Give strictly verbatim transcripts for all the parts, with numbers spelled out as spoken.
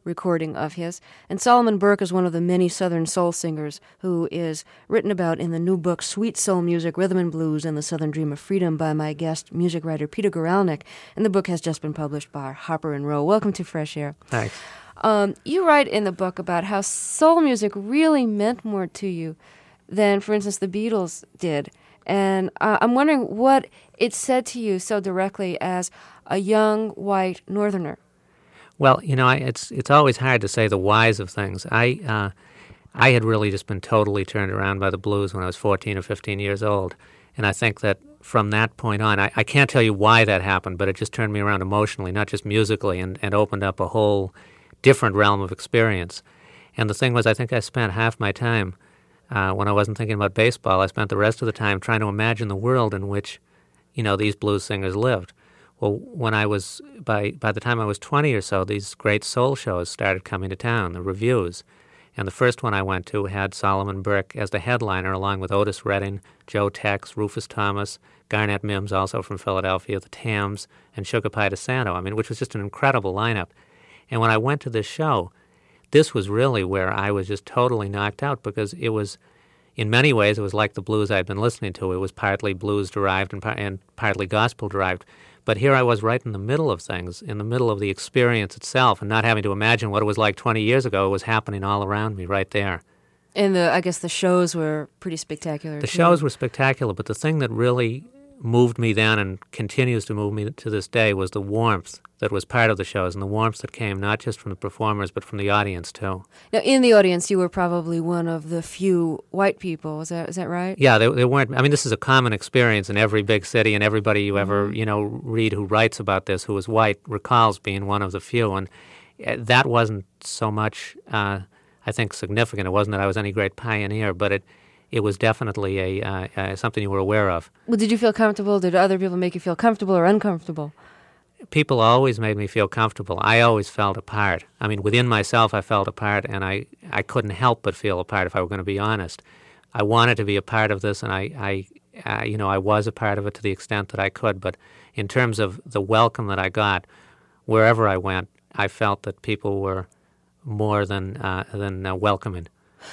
recording of his. And Solomon Burke is one of the many Southern soul singers who is written about in the new book, Sweet Soul Music, Rhythm and Blues, and the Southern Dream of Freedom by my guest, music writer Peter Guralnick. And the book has just been published by Harper and Row. Welcome to Fresh Air. Thanks. Um, you write in the book about how soul music really meant more to you than, for instance, the Beatles did. And uh, I'm wondering what it said to you so directly as a young white Northerner. Well, you know, I, it's it's always hard to say the whys of things. I uh, I had really just been totally turned around by the blues when I was fourteen or fifteen years old. And I think that from that point on, I, I can't tell you why that happened, but it just turned me around emotionally, not just musically, and, and opened up a whole different realm of experience. And the thing was, I think I spent half my time, uh, when I wasn't thinking about baseball, I spent the rest of the time trying to imagine the world in which, you know, these blues singers lived. Well, when I was, by by the time I was twenty or so, these great soul shows started coming to town, the revues. And the first one I went to had Solomon Burke as the headliner, along with Otis Redding, Joe Tex, Rufus Thomas, Garnett Mims, also from Philadelphia, the Tams, and Sugar Pie DeSanto, I mean, which was just an incredible lineup. And when I went to this show, this was really where I was just totally knocked out, because it was, in many ways, it was like the blues I'd been listening to. It was partly blues-derived and, par- and partly gospel-derived. But here I was right in the middle of things, in the middle of the experience itself, and not having to imagine what it was like twenty years ago. It was happening all around me right there. And the I guess the shows were pretty spectacular. The too. shows were spectacular, but the thing that really moved me then and continues to move me to this day was the warmth that was part of the shows, and the warmth that came not just from the performers but from the audience too. Now, in the audience, you were probably one of the few white people. Is that is that right? Yeah, they, they weren't. I mean, this is a common experience in every big city, and everybody you ever you know read who writes about this who is white recalls being one of the few, and that wasn't so much, uh, I think, significant. It wasn't that I was any great pioneer, but it. It was definitely a uh, uh, something you were aware of. Well, did you feel comfortable? Did other people make you feel comfortable or uncomfortable? People always made me feel comfortable. I always felt a part. I mean, within myself, I felt a part, and I, I couldn't help but feel a part if I were going to be honest. I wanted to be a part of this, and I, I uh, you know, I was a part of it to the extent that I could. But in terms of the welcome that I got, wherever I went, I felt that people were more than uh, than uh, welcoming.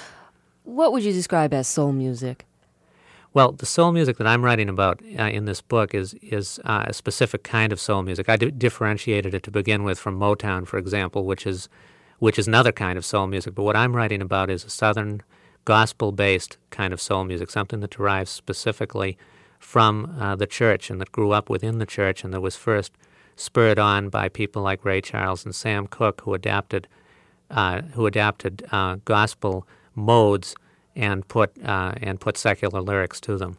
What would you describe as soul music? Well, the soul music that I'm writing about uh, in this book is is uh, a specific kind of soul music. I d- differentiated it to begin with from Motown, for example, which is which is another kind of soul music. But what I'm writing about is a Southern gospel-based kind of soul music, something that derives specifically from uh, the church and that grew up within the church, and that was first spurred on by people like Ray Charles and Sam Cooke, who adapted uh, who adapted uh, gospel modes and put uh, and put secular lyrics to them.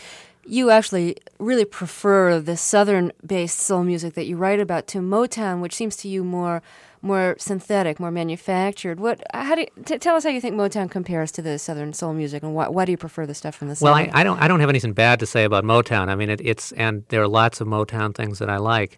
You actually really prefer the Southern-based soul music that you write about to Motown, which seems to you more more synthetic, more manufactured. What? How do you, t- tell us how you think Motown compares to the Southern soul music, and why, why do you prefer the stuff from the South? Well, I, I don't I don't have anything bad to say about Motown. I mean, it, it's and there are lots of Motown things that I like.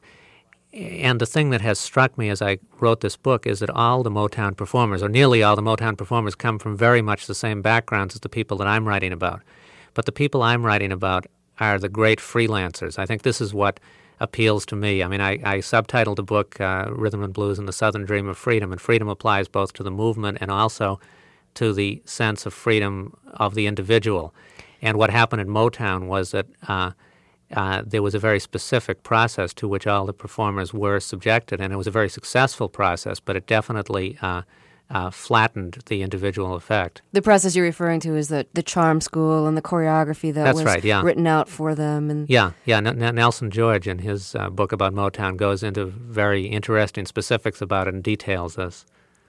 And the thing that has struck me as I wrote this book is that all the Motown performers, or nearly all the Motown performers, come from very much the same backgrounds as the people that I'm writing about. But the people I'm writing about are the great freelancers. I think this is what appeals to me. I mean, I, I subtitled the book uh, Rhythm and Blues and the Southern Dream of Freedom, and freedom applies both to the movement and also to the sense of freedom of the individual. And what happened in Motown was that uh, Uh, there was a very specific process to which all the performers were subjected, and it was a very successful process, but it definitely uh, uh, flattened the individual effect. The process you're referring to is the, the charm school and the choreography that That's was right, yeah. written out for them. And Yeah, yeah. N- N- Nelson George, in his uh, book about Motown, goes into very interesting specifics about it and details this.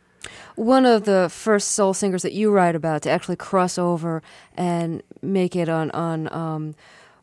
One of the first soul singers that you write about to actually cross over and make it on on um,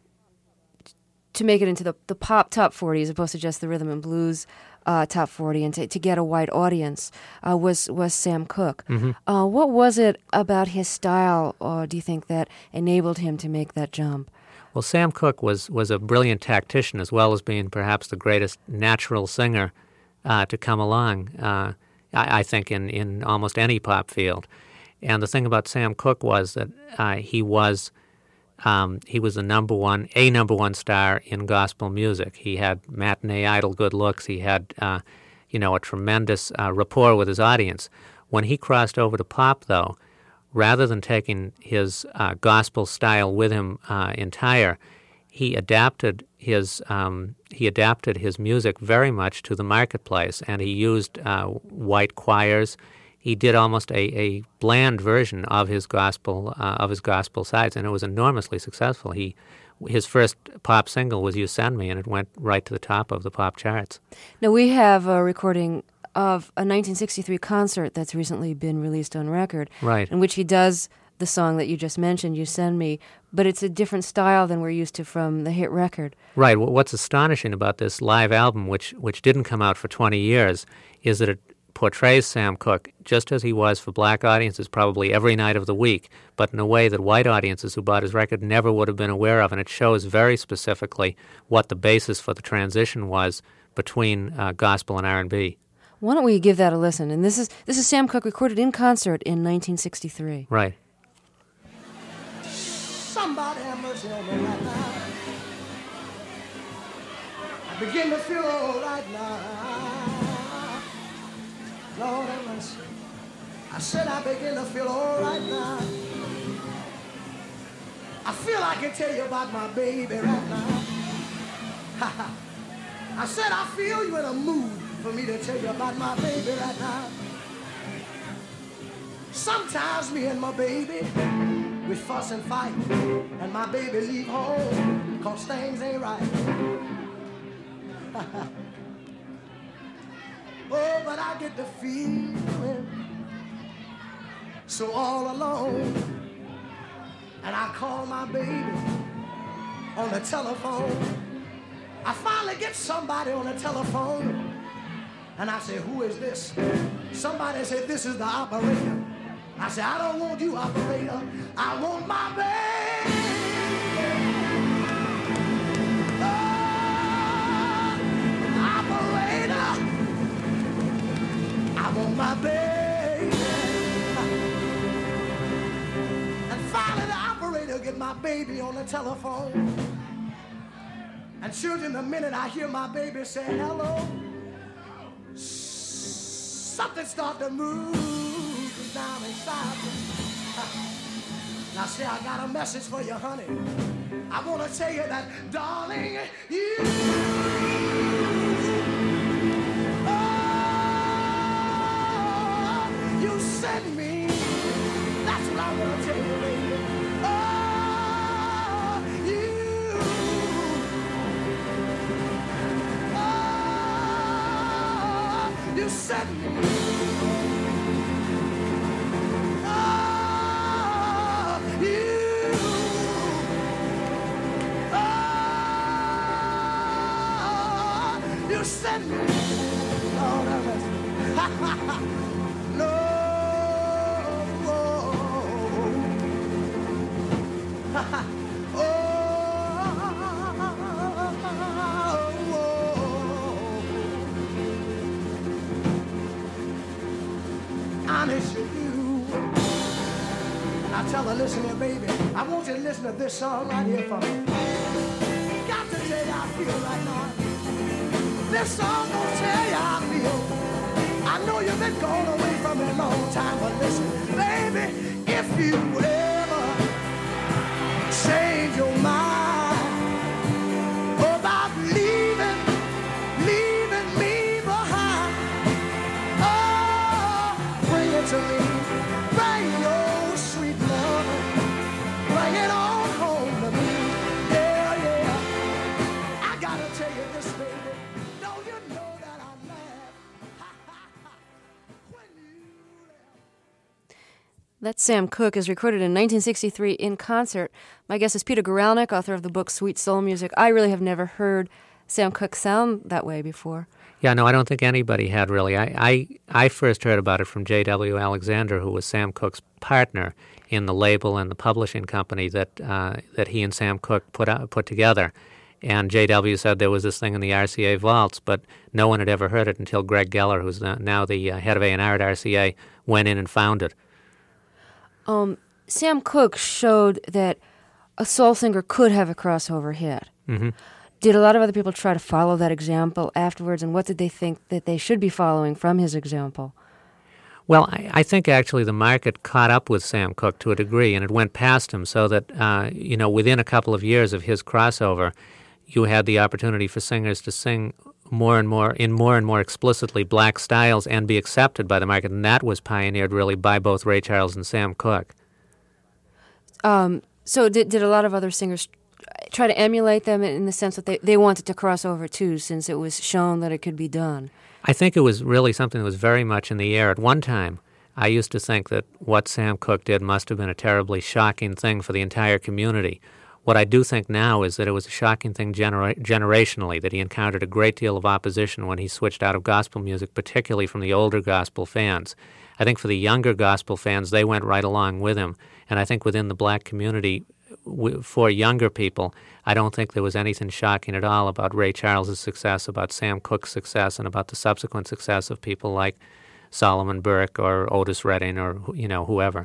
to make it into the, the pop top forty as opposed to just the rhythm and blues uh, top forty, and to, to get a white audience uh, was was Sam Cooke. Mm-hmm. Uh, what was it about his style, or do you think, that enabled him to make that jump? Well, Sam Cooke was, was a brilliant tactician, as well as being perhaps the greatest natural singer uh, to come along, uh, I, I think, in, in almost any pop field. And the thing about Sam Cooke was that uh, he was um, he was the number one, a number one star in gospel music. He had matinee idol good looks. He had uh, you know, a tremendous uh, rapport with his audience. When he crossed over to pop, though, rather than taking his uh, gospel style with him uh, entire, he adapted his um, he adapted his music very much to the marketplace, and he used uh, white choirs. He did almost a, a bland version of his gospel uh, of his gospel sides, and it was enormously successful. He his first pop single was "You Send Me," and it went right to the top of the pop charts. Now we have a recording of a nineteen sixty-three concert that's recently been released on record, right, in which he does the song that you just mentioned, "You Send Me," but it's a different style than we're used to from the hit record. Right. What's astonishing about this live album, which which didn't come out for twenty years, is that it portrays Sam Cooke just as he was for black audiences probably every night of the week, but in a way that white audiences who bought his record never would have been aware of, and it shows very specifically what the basis for the transition was between uh, gospel and R and B. Why don't we give that a listen? And this is this is Sam Cooke recorded in concert in nineteen sixty-three. Right. Somebody have mercy on me right now. I begin to feel all right now. Lord have mercy. I said I begin to feel all right now. I feel I can tell you about my baby right now. I said I feel you in a mood for me to tell you about my baby right now. Sometimes me and my baby, we fuss and fight, and my baby leave home cause things ain't right. Oh, but I get the feeling so all alone, and I call my baby on the telephone. I finally get somebody on the telephone, and I say, who is this? Somebody said, this is the operator. I said, I don't want you, operator. I want my baby. Oh, operator. I want my baby. And finally the operator get my baby on the telephone. And children, the minute I hear my baby say hello, something start to move down inside me. Now say I got a message for you, honey. I want to tell you that, darling, you, oh, you sent me. That's what I want to tell you, baby. Oh, you, oh, you sent me. You sent me, Lord have mercy. No, oh, oh, oh, I miss you. And I tell her, listen here, baby, I want you to listen to this song right here for me. Got to tell you how I feel right now. This song gonna tell you how I feel. I know you've been gone away from me a long time, but listen, baby, if you ever change your mind about leaving, leaving me behind, oh, bring it to me, bring your sweet love, bring it on home to me, yeah, yeah. I gotta tell you this, baby. That's Sam Cooke, is recorded in nineteen sixty-three in concert. My guest is Peter Guralnick, author of the book Sweet Soul Music. I really have never heard Sam Cooke sound that way before. Yeah, no, I don't think anybody had really. I, I, I first heard about it from J W Alexander, who was Sam Cooke's partner in the label and the publishing company that uh, that he and Sam Cooke put out, put together. And J W said there was this thing in the R C A vaults, but no one had ever heard it until Greg Geller, who's now the uh, head of A and R at R C A, went in and found it. Um, Sam Cooke showed that a soul singer could have a crossover hit. Mm-hmm. did a lot of other people try to follow that example afterwards, and what did they think that they should be following from his example? Well, I, I think actually the market caught up with Sam Cooke to a degree, and it went past him, so that, uh, you know, within a couple of years of his crossover, you had the opportunity for singers to sing more and more, in more and more explicitly black styles and be accepted by the market, and that was pioneered really by both Ray Charles and Sam Cooke. Um, so did, did a lot of other singers try to emulate them in the sense that they, they wanted to cross over too, since it was shown that it could be done? I think it was really something that was very much in the air. At one time, I used to think that what Sam Cooke did must have been a terribly shocking thing for the entire community. What I do think now is that it was a shocking thing genera- generationally, that he encountered a great deal of opposition when he switched out of gospel music, particularly from the older gospel fans. I think for the younger gospel fans, they went right along with him. And I think within the black community, w- for younger people, I don't think there was anything shocking at all about Ray Charles's success, about Sam Cooke's success, and about the subsequent success of people like Solomon Burke or Otis Redding or, you know, whoever.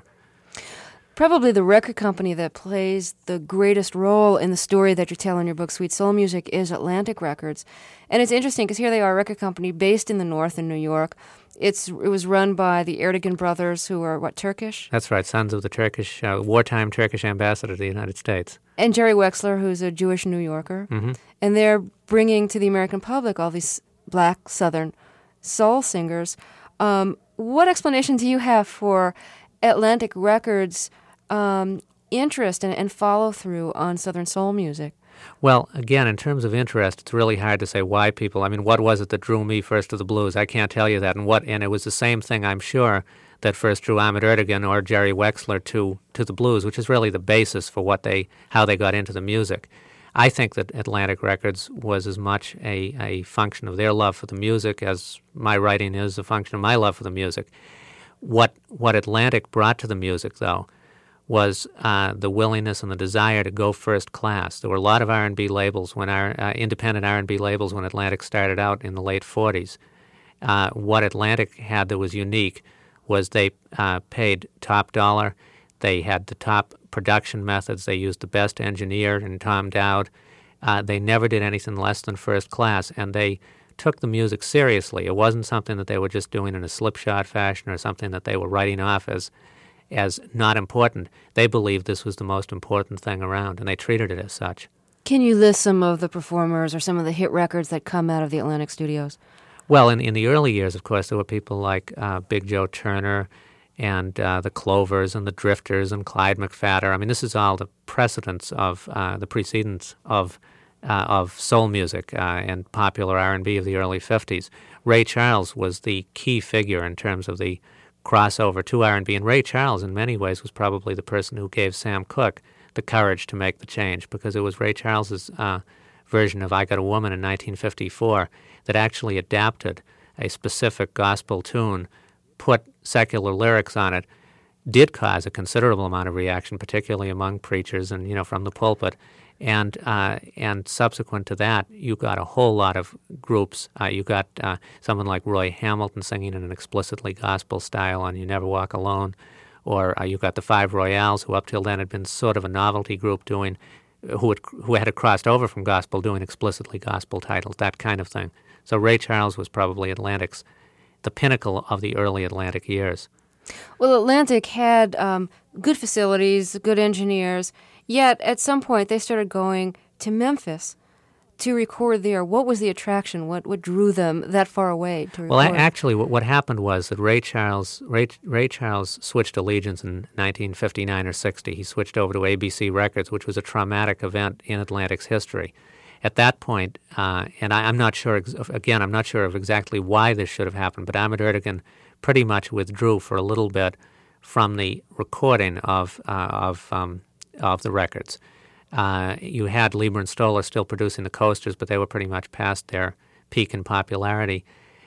Probably the record company that plays the greatest role in the story that you tell in your book, Sweet Soul Music, is Atlantic Records. And it's interesting because here they are, a record company based in the North in New York. It's It was run by the Erdogan brothers, who are, what, Turkish? That's right, sons of the Turkish, uh, wartime Turkish ambassador to the United States. And Jerry Wexler, who's a Jewish New Yorker. Mm-hmm. And they're bringing to the American public all these black Southern soul singers. Um, what explanation do you have for Atlantic Records' um, interest and, and follow-through on Southern soul music? Well, again, in terms of interest, it's really hard to say why people. I mean, what was it that drew me first to the blues? I can't tell you that. And what, and it was the same thing, I'm sure, that first drew Ahmet Ertegun or Jerry Wexler to to the blues, which is really the basis for what they how they got into the music. I think that Atlantic Records was as much a, a function of their love for the music as my writing is a function of my love for the music. What what Atlantic brought to the music, though, was uh, the willingness and the desire to go first class. There were a lot of R and B labels, when our uh, independent R and B labels when Atlantic started out in the late forties. Uh, what Atlantic had that was unique was they uh, paid top dollar. They had the top production methods. They used the best engineer in Tom Dowd. Uh, they never did anything less than first class, and they took the music seriously. It wasn't something that they were just doing in a slipshod fashion or something that they were writing off as as not important. They believed this was the most important thing around, and they treated it as such. Can you list some of the performers or some of the hit records that come out of the Atlantic studios? Well, in, in the early years, of course, there were people like uh, Big Joe Turner and uh, the Clovers and the Drifters and Clyde McPhatter. I mean, this is all the precedents of uh, the precedents of uh, of soul music uh, and popular R and B of the early fifties. Ray Charles was the key figure in terms of the crossover to R and B, and Ray Charles, in many ways, was probably the person who gave Sam Cooke the courage to make the change, because it was Ray Charles's uh, version of I Got a Woman in nineteen fifty-four that actually adapted a specific gospel tune, put secular lyrics on it, did cause a considerable amount of reaction, particularly among preachers and, you know, from the pulpit. And uh, and subsequent to that, you got a whole lot of groups. Uh, you got uh, someone like Roy Hamilton singing in an explicitly gospel style on You Never Walk Alone, or uh, you got the Five Royales, who up till then had been sort of a novelty group doing, who had, who had crossed over from gospel, doing explicitly gospel titles, that kind of thing. So Ray Charles was probably Atlantic's, the pinnacle of the early Atlantic years. Well, Atlantic had um, good facilities, good engineers, yet at some point they started going to Memphis to record there. What was the attraction? What what drew them that far away to record? Well, actually, what, what happened was that Ray Charles Ray, Ray Charles switched allegiance in nineteen fifty-nine or sixty. He switched over to A B C Records, which was a traumatic event in Atlantic's history. At that point, uh, and I, I'm not sure, ex- again, I'm not sure of exactly why this should have happened, but Ahmet Ertegun pretty much withdrew for a little bit from the recording of uh, of um, of the records. Uh, you had Lieber and Stoller still producing the coasters, but they were pretty much past their peak in popularity.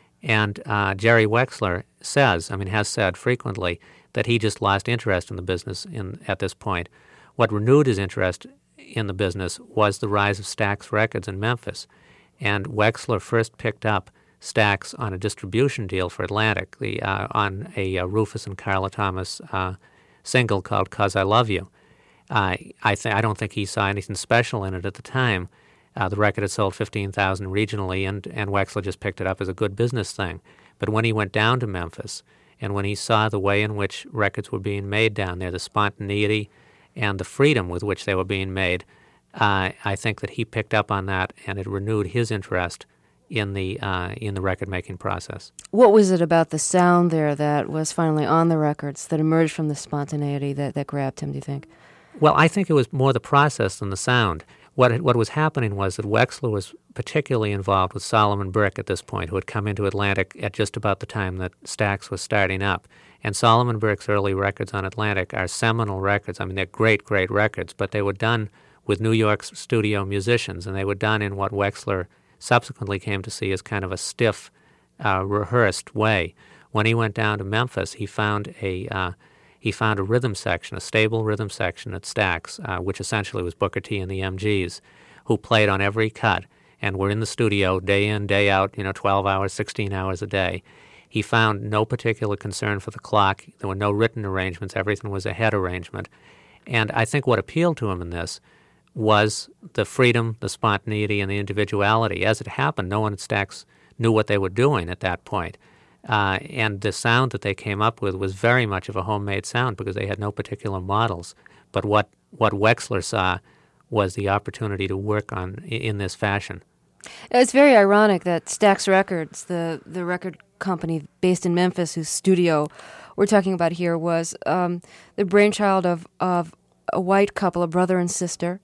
And uh, Jerry Wexler says, I mean, has said frequently, that he just lost interest in the business in at this point. What renewed his interest in the business was the rise of Stax Records in Memphis. And Wexler first picked up Stax on a distribution deal for Atlantic, the uh, on a uh, Rufus and Carla Thomas uh, single called "'Cause I Love You." Uh, I th- I don't think he saw anything special in it at the time, Uh, the record had sold fifteen thousand regionally, and, and Wexler just picked it up as a good business thing. But when he went down to Memphis, and when he saw the way in which records were being made down there, the spontaneity and the freedom with which they were being made, uh, I think that he picked up on that, and it renewed his interest in the uh, in the record-making process. What was it about the sound there that was finally on the records that emerged from the spontaneity that, that grabbed him, do you think? Well, I think it was more the process than the sound. What what was happening was that Wexler was particularly involved with Solomon Brick at this point, who had come into Atlantic at just about the time that Stax was starting up. And Solomon Brick's early records on Atlantic are seminal records. I mean, they're great, great records, but they were done with New York's studio musicians, and they were done in what Wexler subsequently came to see as kind of a stiff, uh, rehearsed way. When he went down to Memphis, he found a uh, he found a rhythm section, a stable rhythm section at Stax, uh, which essentially was Booker T and the M Gs, who played on every cut and were in the studio day in, day out, you know, twelve hours, sixteen hours a day. He found no particular concern for the clock. There were no written arrangements. Everything was a head arrangement. And I think what appealed to him in this was the freedom, the spontaneity, and the individuality. As it happened, no one at Stax knew what they were doing at that point. Uh, and the sound that they came up with was very much of a homemade sound because they had no particular models. But what, what Wexler saw was the opportunity to work on in this fashion. It's very ironic that Stax Records, the, the record company based in Memphis, whose studio we're talking about here, was um, the brainchild of, of a white couple, a brother and sister.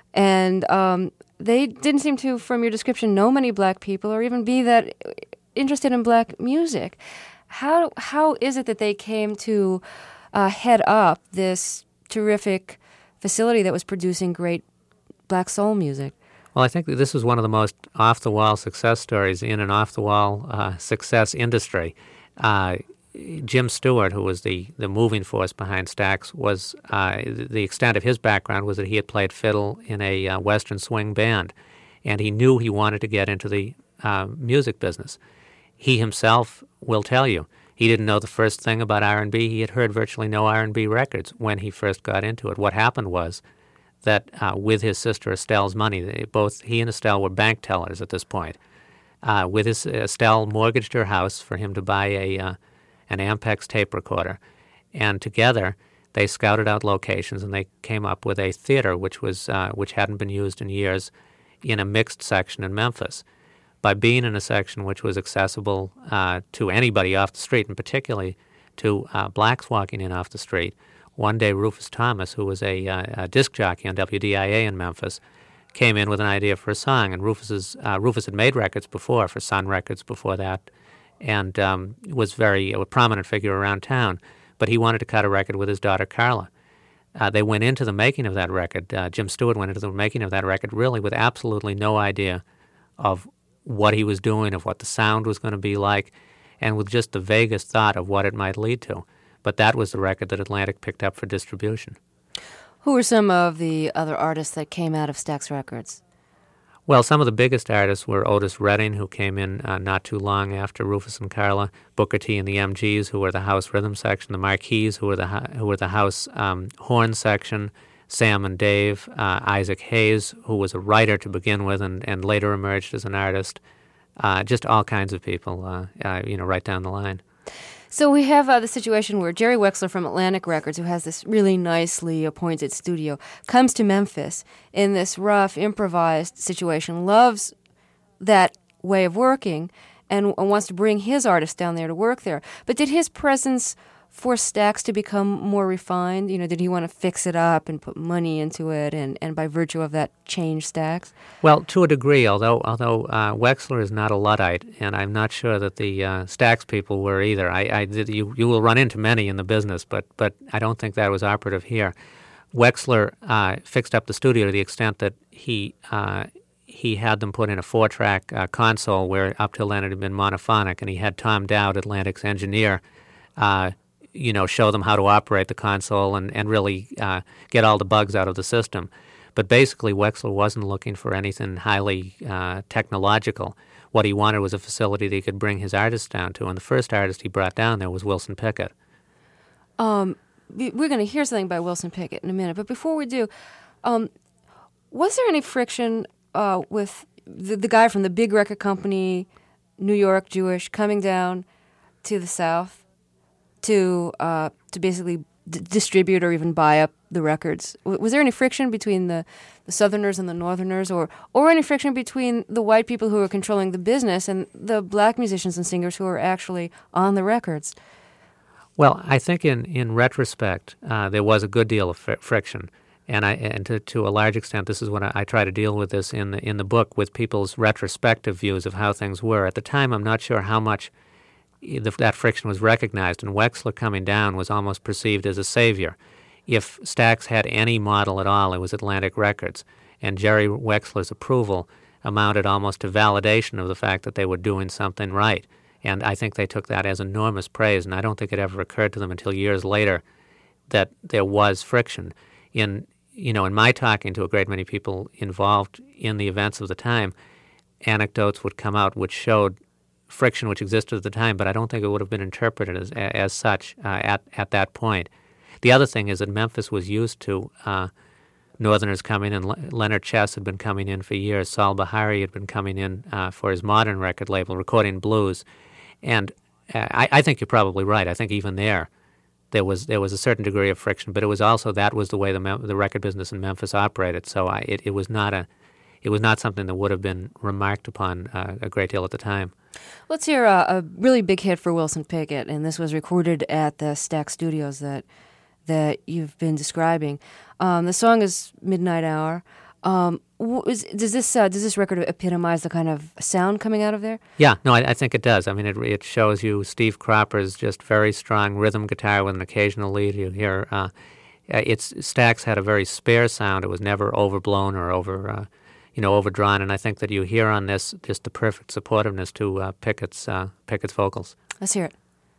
And um, they didn't seem to, from your description, know many black people or even be that interested in black music. How how is it that they came to uh, head up this terrific facility that was producing great black soul music? Well, I think that this was one of the most off-the-wall success stories in an off-the-wall uh, success industry. Uh, Jim Stewart, who was the, the moving force behind Stax, was uh, the extent of his background was that he had played fiddle in a uh, Western swing band, and he knew he wanted to get into the uh, music business. He himself will tell you he didn't know the first thing about R and B. He had heard virtually no R and B records when he first got into it. What happened was that uh, with his sister Estelle's money, they, both he and Estelle were bank tellers at this point. Uh, with his Estelle mortgaged her house for him to buy a uh, an Ampex tape recorder, and together they scouted out locations and they came up with a theater which was uh, which hadn't been used in years in a mixed section in Memphis. By being in a section which was accessible uh, to anybody off the street, and particularly to uh, blacks walking in off the street, one day Rufus Thomas, who was a, uh, a disc jockey on W D I A in Memphis, came in with an idea for a song. And Rufus's, uh, Rufus had made records before, for Sun Records before that, and um, was very a prominent figure around town. But he wanted to cut a record with his daughter Carla. Uh, they went into the making of that record. Uh, Jim Stewart went into the making of that record really with absolutely no idea of what he was doing, of what the sound was going to be like, and with just the vaguest thought of what it might lead to. But that was the record that Atlantic picked up for distribution. Who were some of the other artists that came out of Stax Records? Well, some of the biggest artists were Otis Redding, who came in uh, not too long after Rufus and Carla, Booker T and the M Gs, who were the house rhythm section, the Marquis, who were the who were the house um, horn section, Sam and Dave, uh, Isaac Hayes, who was a writer to begin with and, and later emerged as an artist, uh, just all kinds of people, uh, uh, you know, right down the line. So we have uh, the situation where Jerry Wexler from Atlantic Records, who has this really nicely appointed studio, comes to Memphis in this rough, improvised situation, loves that way of working, and, and wants to bring his artists down there to work there. But did his presence force Stax to become more refined? You know, did he want to fix it up and put money into it, and, and by virtue of that, change Stax? Well, to a degree, although although uh, Wexler is not a Luddite, and I'm not sure that the uh, Stax people were either. I, I you you will run into many in the business, but but I don't think that was operative here. Wexler uh, fixed up the studio to the extent that he uh, he had them put in a four-track uh, console where up till then it had been monophonic, and he had Tom Dowd, Atlantic's engineer, Uh, you know, show them how to operate the console and, and really uh, get all the bugs out of the system. But basically, Wexler wasn't looking for anything highly uh, technological. What he wanted was a facility that he could bring his artists down to, and the first artist he brought down there was Wilson Pickett. Um, we're going to hear something by Wilson Pickett in a minute, but before we do, um, was there any friction uh, with the, the guy from the big record company, New York, Jewish, coming down to the South to uh, to basically d- distribute or even buy up the records? W- was there any friction between the, the Southerners and the Northerners, or or any friction between the white people who were controlling the business and the black musicians and singers who were actually on the records? Well, I think in, in retrospect, uh, there was a good deal of fr- friction. And I and to, to a large extent, this is what I, I try to deal with this in the in the book, with people's retrospective views of how things were. At the time, I'm not sure how much the, that friction was recognized, and Wexler coming down was almost perceived as a savior. If Stax had any model at all, it was Atlantic Records, and Jerry Wexler's approval amounted almost to validation of the fact that they were doing something right. And I think they took that as enormous praise, and I don't think it ever occurred to them until years later that there was friction. In you know, in my talking to a great many people involved in the events of the time, anecdotes would come out which showed friction which existed at the time, but I don't think it would have been interpreted as as such uh, at at that point. The other thing is that Memphis was used to uh, Northerners coming in. Le- Leonard Chess had been coming in for years. Saul Bahari had been coming in uh, for his modern record label, recording blues. And uh, I, I think you're probably right. I think even there, there was there was a certain degree of friction, but it was also that was the way the Mem- the record business in Memphis operated. So I, it, it was not a it was not something that would have been remarked upon uh, a great deal at the time. Let's hear a, a really big hit for Wilson Pickett, and this was recorded at the Stax Studios that that you've been describing. Um, the song is Midnight Hour. Um, is, does this uh, does this record epitomize the kind of sound coming out of there? Yeah, no, I, I think it does. I mean, it it shows you Steve Cropper's just very strong rhythm guitar with an occasional lead. You hear uh, it's Stax had a very spare sound. It was never overblown or over uh, you know overdrawn. And I think that you hear on this just the perfect supportiveness to uh, Pickett's uh, Pickett's vocals. Let's hear it.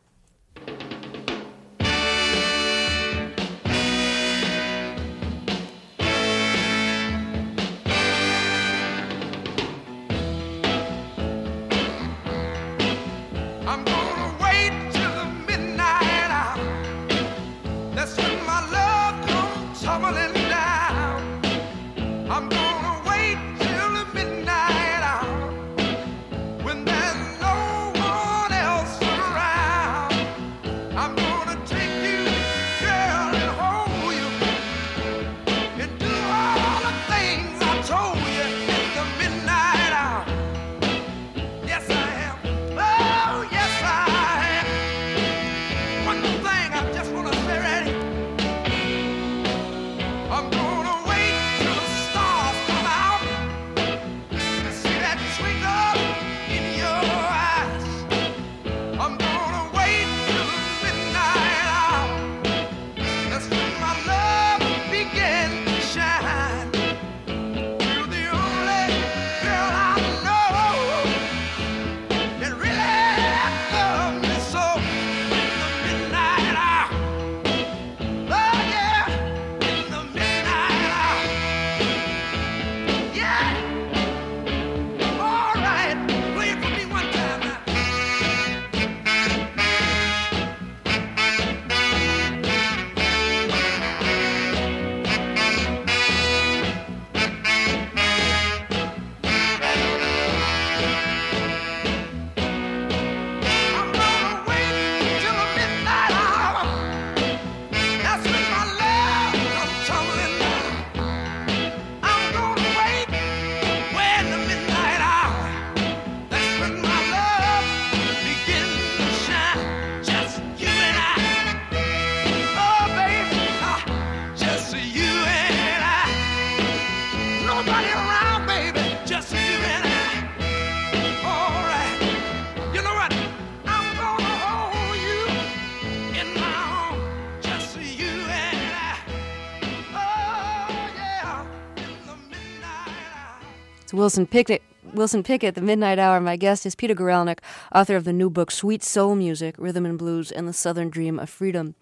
Wilson Pickett, Wilson Pickett, The Midnight Hour. My guest is Peter Guralnick, author of the new book, Sweet Soul Music, Rhythm and Blues, and the Southern Dream of Freedom.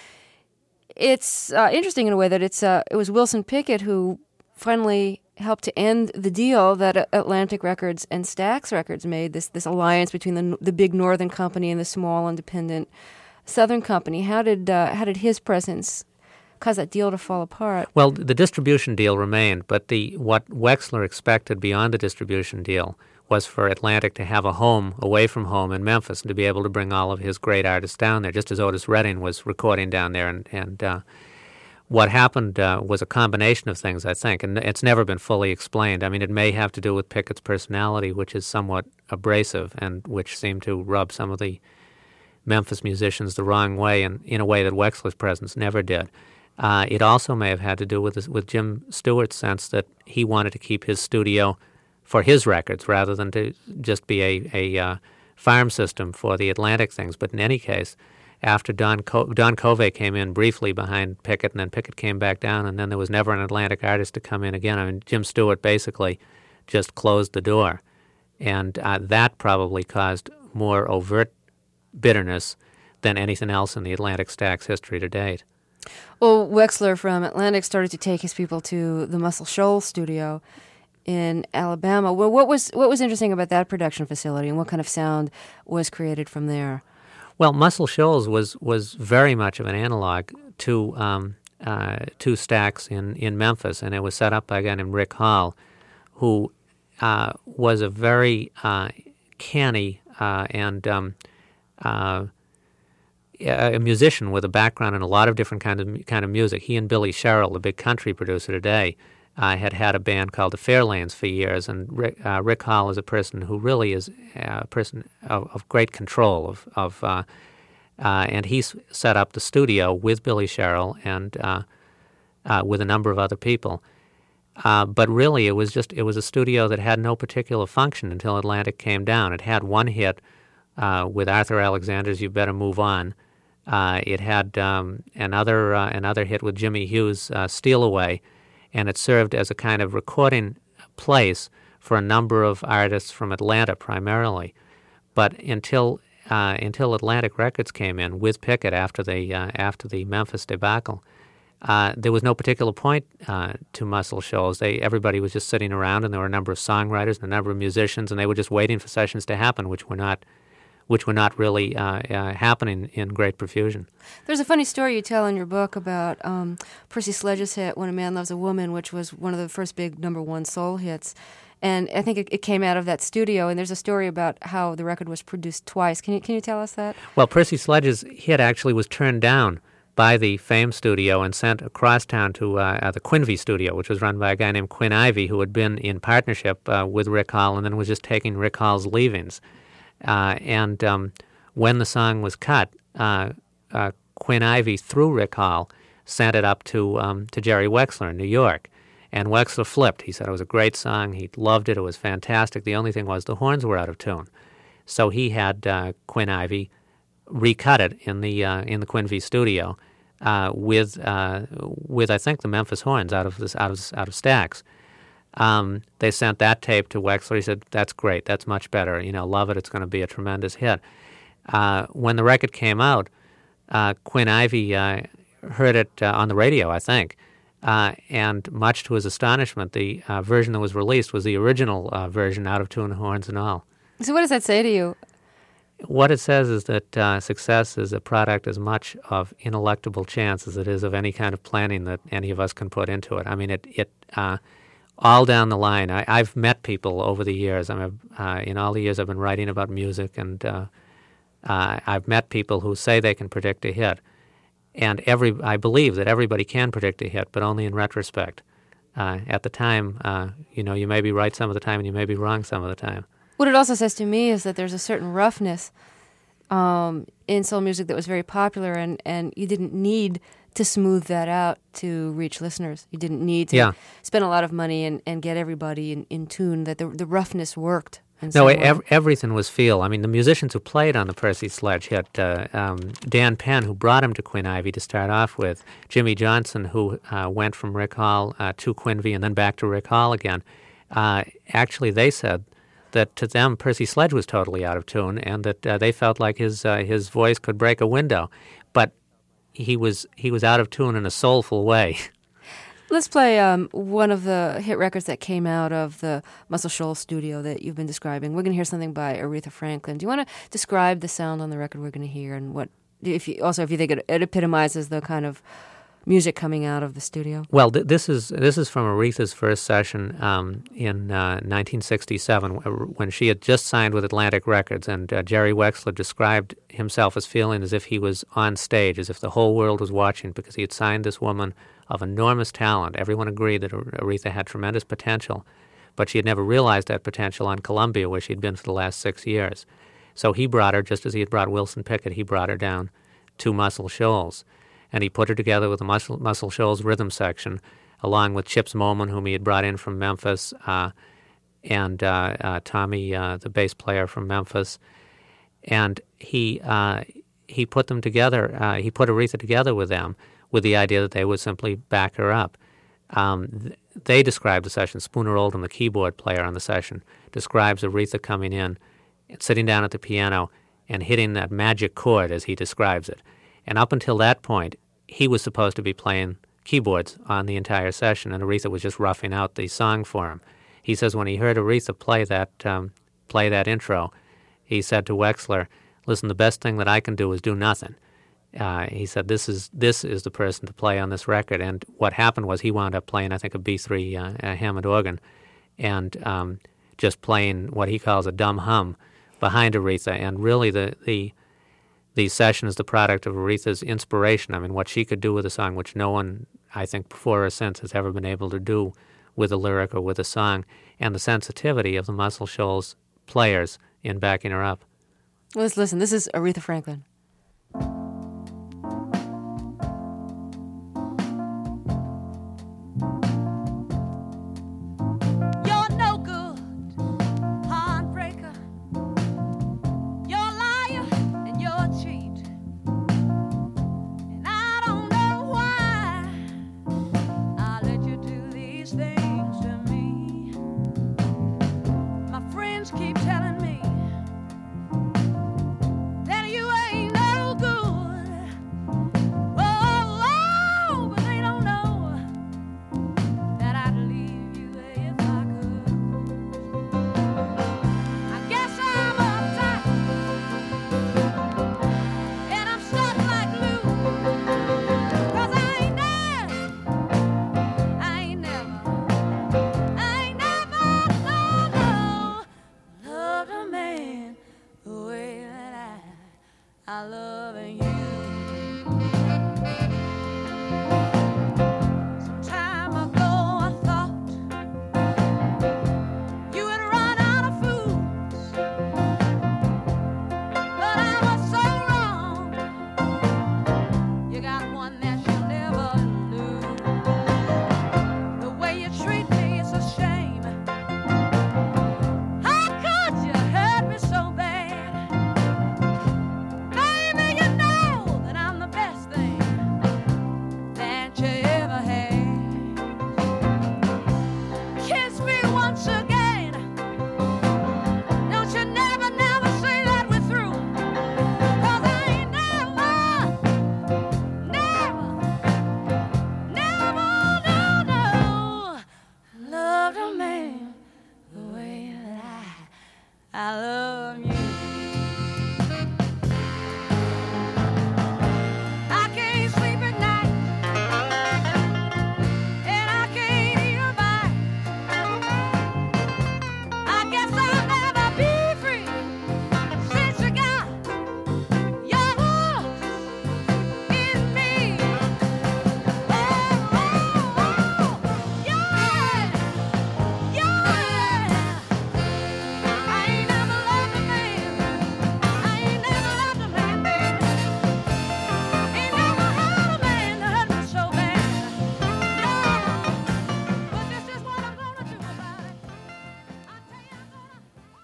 It's uh, interesting in a way that it's uh, it was Wilson Pickett who finally helped to end the deal that Atlantic Records and Stax Records made, this this alliance between the the big Northern company and the small independent Southern company. How did uh, how did his presence caused that deal to fall apart? Well, the distribution deal remained, but the what Wexler expected beyond the distribution deal was for Atlantic to have a home away from home in Memphis and to be able to bring all of his great artists down there, just as Otis Redding was recording down there. And, and uh, what happened uh, was a combination of things, I think, and it's never been fully explained. I mean, it may have to do with Pickett's personality, which is somewhat abrasive and which seemed to rub some of the Memphis musicians the wrong way, and in a way that Wexler's presence never did. Uh, it also may have had to do with this, with Jim Stewart's sense that he wanted to keep his studio for his records rather than to just be a, a uh, farm system for the Atlantic things. But in any case, after Don, Co- Don Covey came in briefly behind Pickett, and then Pickett came back down, and then there was never an Atlantic artist to come in again. I mean, Jim Stewart basically just closed the door, and uh, that probably caused more overt bitterness than anything else in the Atlantic Stax history to date. Well, Wexler from Atlantic started to take his people to the Muscle Shoals studio in Alabama. Well, what was what was interesting about that production facility, and what kind of sound was created from there? Well, Muscle Shoals was was very much of an analog to um, uh, to Stax in, in Memphis, and it was set up by a guy named Rick Hall, who uh, was a very uh, canny uh, and um, uh, a musician with a background in a lot of different kind of kind of music. He and Billy Sherrill, the big country producer today, uh, had had a band called the Fairlanes for years, and Rick, uh, Rick Hall is a person who really is a person of, of great control of, of uh, uh, and he's set up the studio with Billy Sherrill and uh, uh, with a number of other people. Uh, but really, it was just it was a studio that had no particular function until Atlantic came down. It had one hit uh, with Arthur Alexander's "You Better Move On." Uh, it had um, another uh, another hit with Jimmy Hughes' uh, "Steal Away," and it served as a kind of recording place for a number of artists from Atlanta primarily. But until uh, until Atlantic Records came in with Pickett after the uh, after the Memphis debacle, uh, there was no particular point uh, to Muscle Shoals. They everybody was just sitting around, and there were a number of songwriters and a number of musicians, and they were just waiting for sessions to happen, which were not. which were not really uh, uh, happening in great profusion. There's a funny story you tell in your book about um, Percy Sledge's hit, When a Man Loves a Woman, which was one of the first big number one soul hits. And I think it, it came out of that studio, and there's a story about how the record was produced twice. Can you can you tell us that? Well, Percy Sledge's hit actually was turned down by the Fame studio and sent across town to uh, uh, the Quinvy studio, which was run by a guy named Quinn Ivey, who had been in partnership uh, with Rick Hall and then was just taking Rick Hall's leavings. Uh, and um, when the song was cut, uh, uh, Quinn Ivey, through Rick Hall, sent it up to um, to Jerry Wexler in New York. And Wexler flipped. He said it was a great song. He loved it. It was fantastic. The only thing was the horns were out of tune. So he had uh, Quinn Ivey recut it in the uh, in the Quinvy studio uh, with uh, with I think the Memphis horns out of this out of out of Stax. Um, they sent that tape to Wexler. He said, "That's great. That's much better. You know, love it. It's going to be a tremendous hit." Uh, when the record came out, uh, Quinn Ivey uh, heard it uh, on the radio, I think, uh, and much to his astonishment, the uh, version that was released was the original uh, version, out of tune, horns and all. So, what does that say to you? What it says is that uh, success is a product as much of ineluctable chance as it is of any kind of planning that any of us can put into it. I mean, it it. Uh, all down the line. I, I've met people over the years. I mean, uh, in all the years I've been writing about music, and uh, uh, I've met people who say they can predict a hit. And every I believe that everybody can predict a hit, but only in retrospect. Uh, at the time, uh, you know, you may be right some of the time, and you may be wrong some of the time. What it also says to me is that there's a certain roughness um, in soul music that was very popular, and, and you didn't need to smooth that out to reach listeners. You didn't need to yeah. spend a lot of money and, and get everybody in, in tune, that the, the roughness worked. No, ev- everything was feel. I mean, the musicians who played on the Percy Sledge hit, uh, um, Dan Penn, who brought him to Quinn Ivey to start off with, Jimmy Johnson, who uh, went from Rick Hall uh, to Quinvy and then back to Rick Hall again. Uh, actually, they said that to them, Percy Sledge was totally out of tune, and that uh, they felt like his uh, his voice could break a window. But he was he was out of tune in a soulful way. Let's play um, one of the hit records that came out of the Muscle Shoals studio that you've been describing. We're going to hear something by Aretha Franklin. Do you want to describe the sound on the record we're going to hear, and what if you, also if you think it, it epitomizes the kind of music coming out of the studio? Well, th- this is this is from Aretha's first session um, in uh, nineteen sixty-seven, when she had just signed with Atlantic Records, and uh, Jerry Wexler described himself as feeling as if he was on stage, as if the whole world was watching, because he had signed this woman of enormous talent. Everyone agreed that Aretha had tremendous potential, but she had never realized that potential on Columbia, where she'd been for the last six years. So he brought her, just as he had brought Wilson Pickett, he brought her down to Muscle Shoals. And he put her together with the Muscle, Muscle Shoals rhythm section, along with Chips Moman, whom he had brought in from Memphis, uh, and uh, uh, Tommy, uh, the bass player from Memphis. And he uh, he put them together, uh, he put Aretha together with them, with the idea that they would simply back her up. Um, th- they described the session, Spooner Oldham, the keyboard player on the session, describes Aretha coming in, sitting down at the piano, and hitting that magic chord, as he describes it. And up until that point, he was supposed to be playing keyboards on the entire session, and Aretha was just roughing out the song for him. He says when he heard Aretha play that um, play that intro, he said to Wexler, "Listen, the best thing that I can do is do nothing." Uh, he said, "This is this is the person to play on this record." And what happened was he wound up playing, I think, a B three uh, a Hammond organ, and um, just playing what he calls a dumb hum behind Aretha. And really, the the The session is the product of Aretha's inspiration. I mean, what she could do with a song, which no one, I think, before or since has ever been able to do with a lyric or with a song, and the sensitivity of the Muscle Shoals players in backing her up. Let's listen. This is Aretha Franklin. Keep telling me that you ain't no good. Oh, oh, but they don't know that I'd leave you if I could. I guess I'm uptight and I'm stuck like glue, 'cause I ain't never, I ain't never, I ain't never, no, no, loved a man the way that I, I love you. Some time ago I thought you had run out of fools, but I was so wrong. You got one that you'll never lose. The way you treat me is a shame. How could you hurt me so bad? Baby, you know that I'm the best thing that you ever had. Kiss me once again. Don't you never, never say that we're through. 'Cause I ain't never, never, never, no, no, loved a man the way that I, I love you. I can't sleep at night, and I can't eat a bite. I guess I'll never be free since you got your hooks in me. Oh, oh, oh, yeah, yeah. I ain't never loved a man. I ain't never loved a man, baby. Ain't never had a man that hurt me so bad. No, but this is what I'm gonna do about it. I tell you, I'm gonna.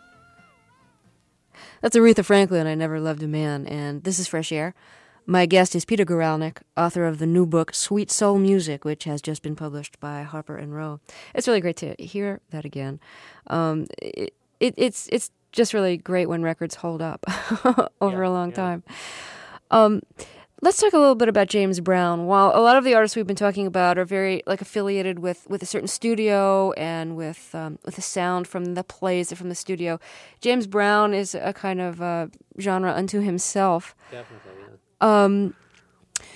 That's Aretha Franklin, I Never Loved a Man, and this is Fresh Air. My guest is Peter Guralnick, author of the new book Sweet Soul Music, which has just been published by Harper and Row. It's really great to hear that again. Um, it, it, it's it's just really great when records hold up over Yeah, a long yeah. time. Um, let's talk a little bit about James Brown. While a lot of the artists we've been talking about are very like affiliated with, with a certain studio and with um, with the sound from the plays from the studio, James Brown is a kind of uh, genre unto himself. Definitely, yeah. Um,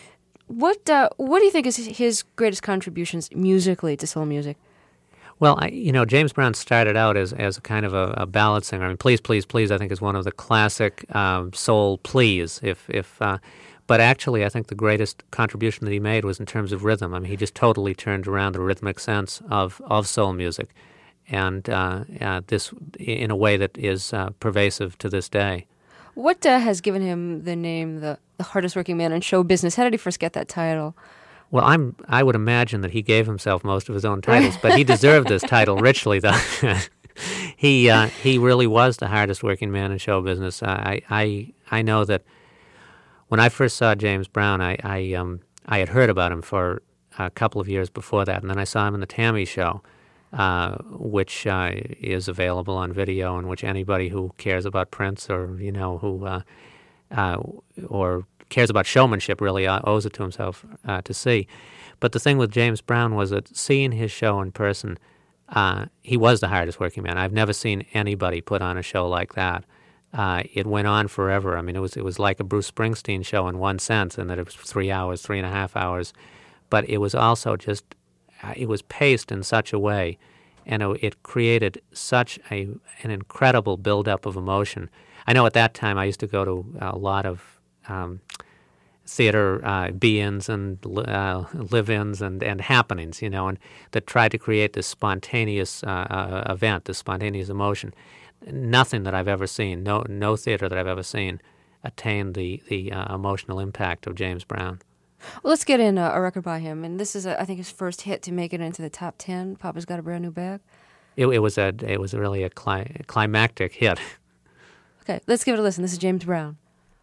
What uh, What do you think is his greatest contributions musically to soul music? Well, I, you know, James Brown started out as as a kind of a, a ballad singer. I mean, "Please, Please, Please," I think is one of the classic um, soul pleas. If if, uh, but actually, I think the greatest contribution that he made was in terms of rhythm. I mean, he just totally turned around the rhythmic sense of of soul music, and uh, uh, this in a way that is uh, pervasive to this day. What uh, has given him the name the, the hardest working man in show business? How did he first get that title? Well, I'm. I would imagine that he gave himself most of his own titles, but he deserved this title richly, though. he uh, he really was the hardest working man in show business. I I I know that when I first saw James Brown, I I um I had heard about him for a couple of years before that, and then I saw him in the Tammy Show, uh, which uh, is available on video, and which anybody who cares about Prince or you know who uh, uh, or cares about showmanship really uh, owes it to himself uh, to see. But the thing with James Brown was that seeing his show in person, uh, he was the hardest working man. I've never seen anybody put on a show like that. Uh, it went on forever. I mean, it was it was like a Bruce Springsteen show in one sense, in that it was three hours, three and a half hours. But it was also just, uh, it was paced in such a way, and it, it created such a an incredible buildup of emotion. I know at that time I used to go to a lot of Um, theater uh, be-ins and uh, live-ins and, and happenings, you know, and that tried to create this spontaneous uh, uh, event, this spontaneous emotion. Nothing that I've ever seen, no no theater that I've ever seen, attained the the uh, emotional impact of James Brown. Well, let's get in a, a record by him, and this is, a, I think, his first hit to make it into the top ten. Papa's Got a Brand New Bag. It, it was a it was really a cli- climactic hit. Okay, let's give it a listen. This is James Brown.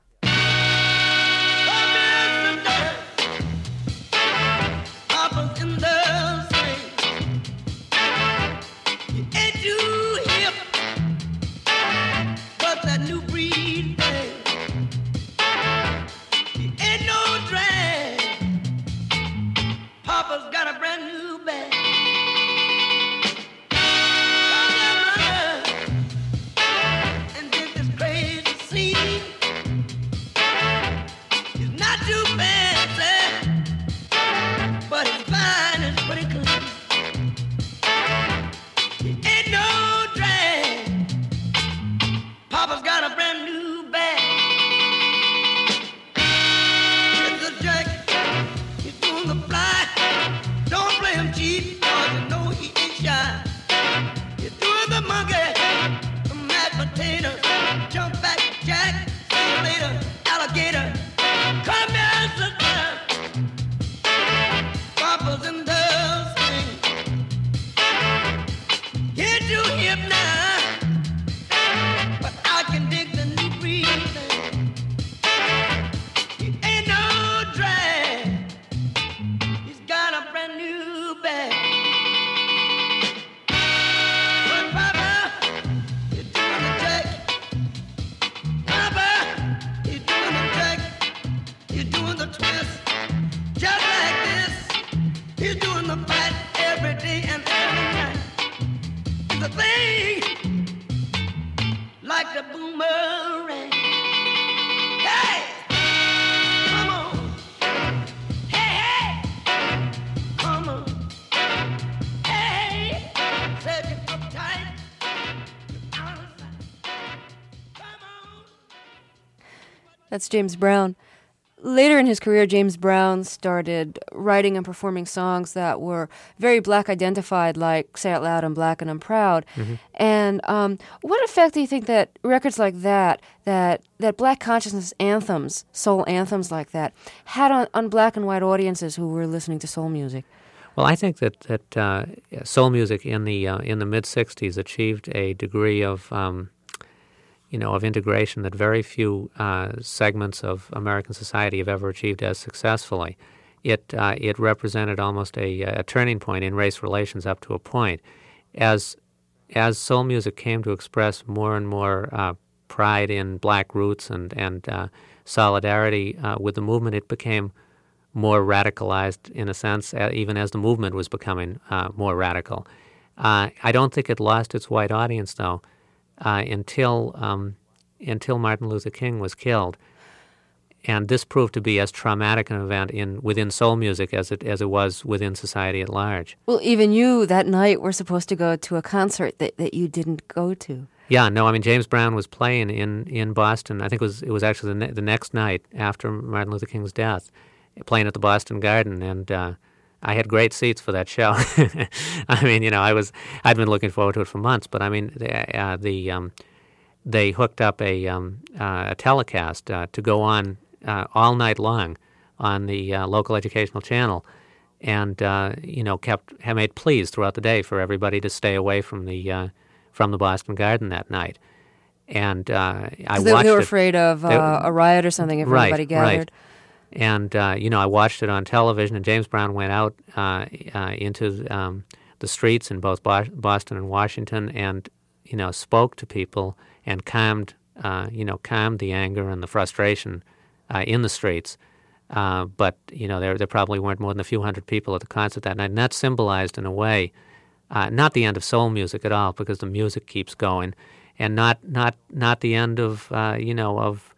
That's James Brown. Later in his career, James Brown started writing and performing songs that were very black identified, like Say It Loud, I'm Black and I'm Proud. Mm-hmm. And um, what effect do you think that records like that, that that black consciousness anthems, soul anthems like that, had on, on black and white audiences who were listening to soul music? Well, I think that that uh, soul music in the uh, in the mid sixties achieved a degree of um, you know, of integration that very few uh, segments of American society have ever achieved as successfully. It uh, it represented almost a, a turning point in race relations up to a point. As as soul music came to express more and more uh, pride in black roots and and uh, solidarity uh, with the movement, it became more radicalized in a sense, uh, even as the movement was becoming uh, more radical. Uh, I don't think it lost its white audience, though. Uh, until um, until Martin Luther King was killed, and this proved to be as traumatic an event in within soul music as it as it was within society at large. Well, even you that night were supposed to go to a concert that, that you didn't go to. Yeah, no, I mean James Brown was playing in, in Boston. I think it was it was actually the, ne- the next night after Martin Luther King's death, playing at the Boston Garden, and uh, I had great seats for that show. I mean, you know, I was I'd been looking forward to it for months, but I mean, the, uh, the um, they hooked up a um, uh, a telecast uh, to go on uh, all night long on the uh, local educational channel, and uh, you know, kept had made pleas throughout the day for everybody to stay away from the uh, from the Boston Garden that night. And uh, I they, watched they were it. afraid of uh, They- a riot or something if right, everybody gathered. Right. And, uh, you know, I watched it on television, and James Brown went out uh, uh, into um, the streets in both Bo- Boston and Washington and, you know, spoke to people and calmed, uh, you know, calmed the anger and the frustration uh, in the streets. Uh, but, you know, there there probably weren't more than a few hundred people at the concert that night. And that symbolized, in a way, uh, not the end of soul music at all, because the music keeps going, and not not not the end of, uh, you know, of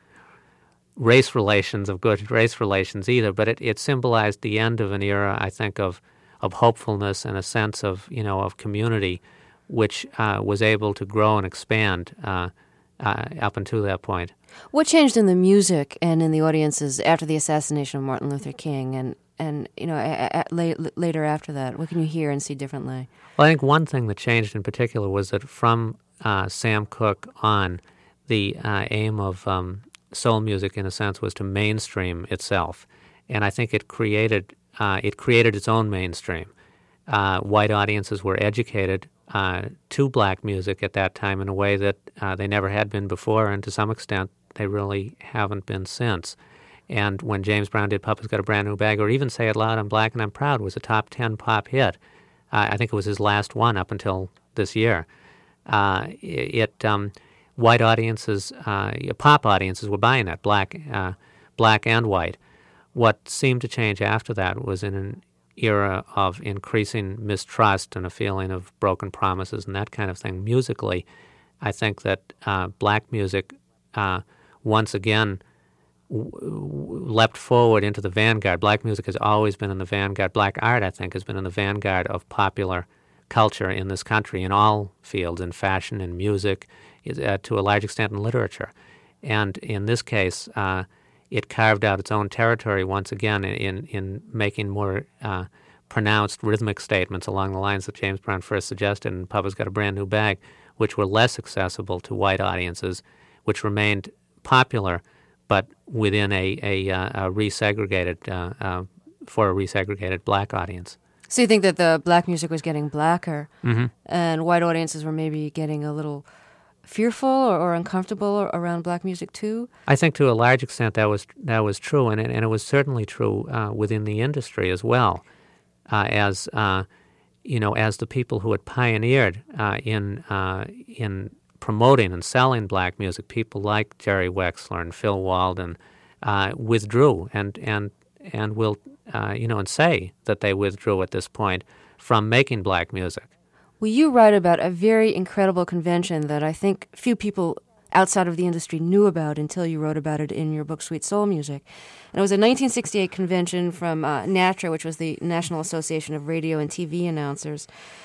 race relations, of good race relations either, but it, it symbolized the end of an era, I think, of of hopefulness and a sense of, you know, of community, which uh, was able to grow and expand uh, uh, up until that point. What changed in the music and in the audiences after the assassination of Martin Luther King, and, and you know, a, a, la- later after that? What can you hear and see differently? Well, I think one thing that changed in particular was that from uh, Sam Cooke on, the uh, aim of um, soul music, in a sense, was to mainstream itself, and I think it created uh, it created its own mainstream. Uh, white audiences were educated uh, to black music at that time in a way that uh, they never had been before, and to some extent they really haven't been since. And when James Brown did "Papa's Got a Brand New Bag," or even "Say It Loud, I'm Black and I'm Proud," was a top ten pop hit. Uh, I think it was his last one up until this year. Uh, it, it um, white audiences, uh, pop audiences were buying that, black, uh, black and white. What seemed to change after that was in an era of increasing mistrust and a feeling of broken promises and that kind of thing. Musically, I think that uh, black music uh, once again w- w- leapt forward into the vanguard. Black music has always been in the vanguard. Black art, I think, has been in the vanguard of popular culture in this country in all fields, in fashion, in music, uh, to a large extent in literature. And in this case, uh, it carved out its own territory once again in, in making more uh, pronounced rhythmic statements along the lines that James Brown first suggested in Papa's Got a Brand New Bag, which were less accessible to white audiences, which remained popular, but within a, a, uh, a resegregated, uh, uh, for a resegregated black audience. So you think that the black music was getting blacker, Mm-hmm. and white audiences were maybe getting a little fearful or, or uncomfortable around black music too? I think to a large extent that was that was true, and it, and it was certainly true uh, within the industry as well, uh, as uh, you know, as the people who had pioneered uh, in uh, in promoting and selling black music, people like Jerry Wexler and Phil Walden uh, withdrew and and and will uh, you know and say that they withdrew at this point from making black music. Well, you write about a very incredible convention that I think few people outside of the industry knew about until you wrote about it in your book, Sweet Soul Music. And it was a nineteen sixty-eight convention from uh, NATRA, which was the National Association of Radio and T V Announcers.